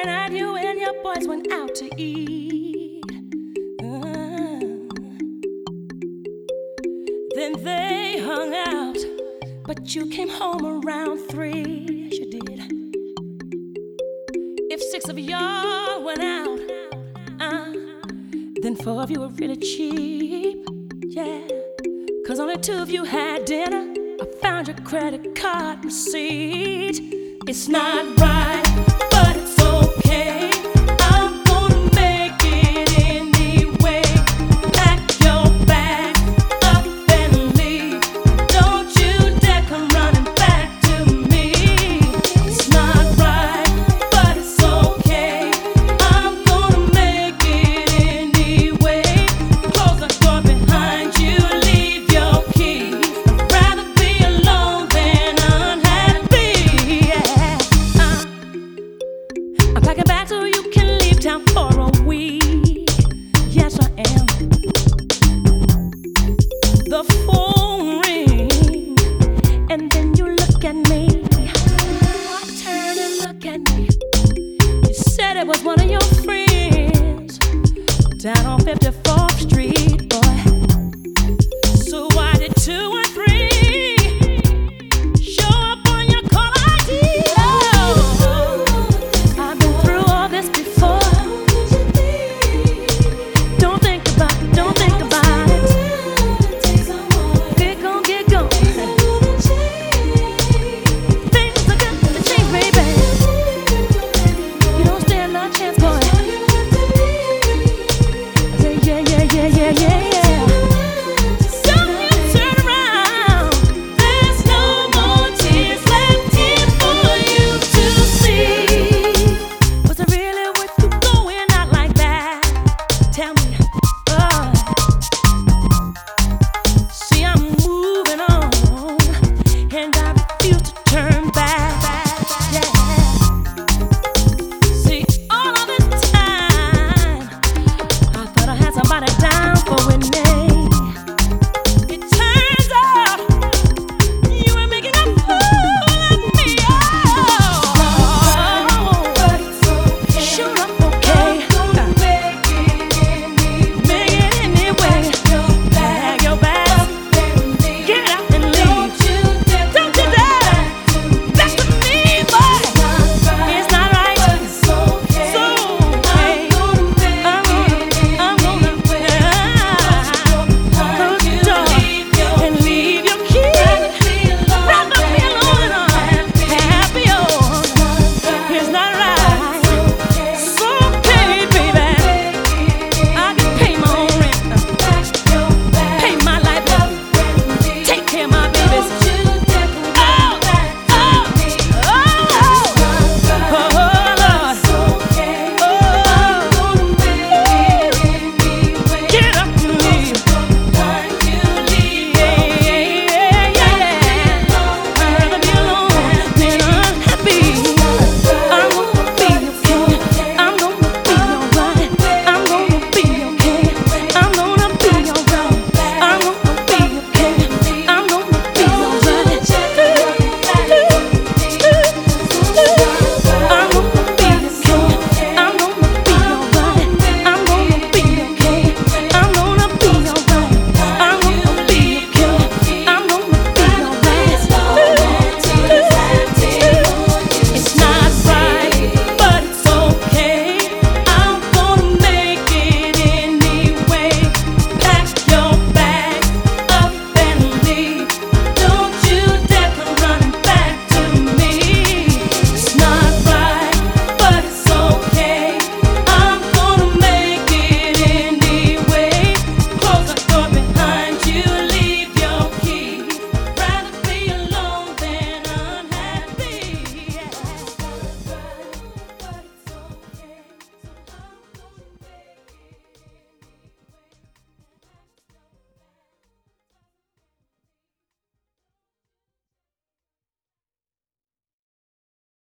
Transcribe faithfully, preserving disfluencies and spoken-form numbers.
night you and your boys went out to eat. Uh, then they hung out, but you came home around three. Yes, you did. If six of y'all went out, uh, then four of you were really cheap. Yeah, cause only two of you had dinner. I found your credit card receipt. It's not right.